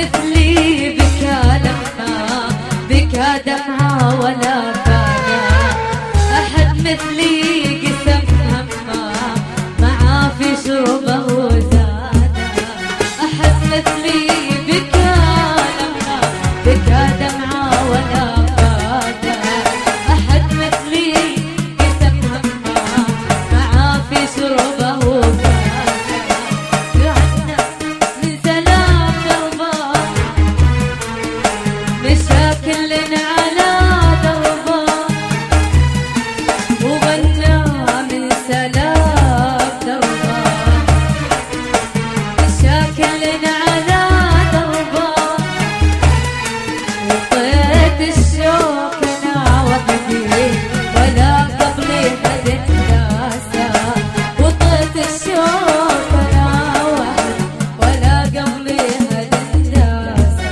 مثلي بكى لما بكى دمعة ولا فانا أحد مثلي قسم همه معاه في شربه وزانا أحد مثلي بكى لما بكى دمعة ولا فانا أحد مثلي قسم همه معاه في شربه وزانا مشاكل على دربه وغنى من سلام دربه مشاكل على دربه وطيت الشوق انا وحدي ولا قبلي حد انتاسى وطيت الشوق انا وحدي ولا قبلي حد انتاسى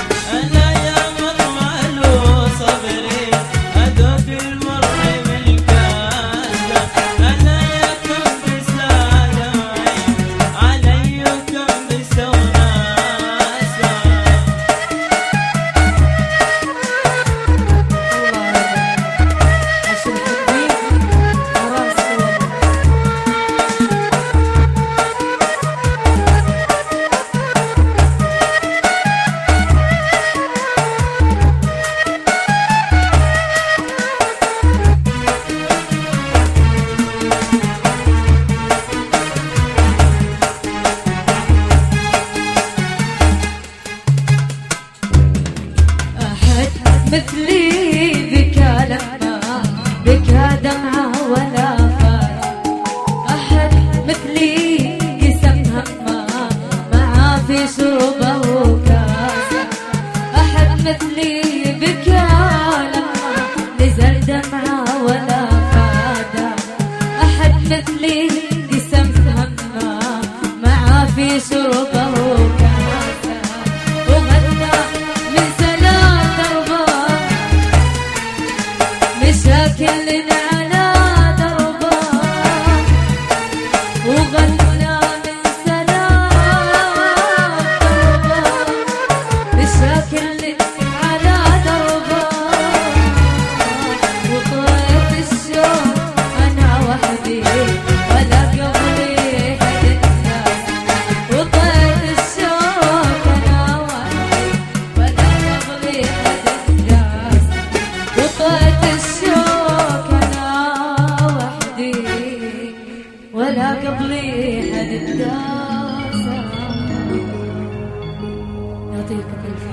مثلي بكى لما بكى دمعة ولا فات أحد مثلي قسم همه معاه في شربه وكاسه أحد مثلي بكى لما نزل دمعة ولا فات أحد مثلي قسم همه معاه في شربه وكاسه وغنى من سلام دربه مشاكل على دربه وغنى من سلام دربه مشاكل على دربه وطيت الشوق انا وحدي ولا قبلي حد الناس وطيت الشوق انا وحدي ولا قبلي حد الناس وطيت الشوق انا وحدي ولا قبلي حد الداسة. يعطيكم الف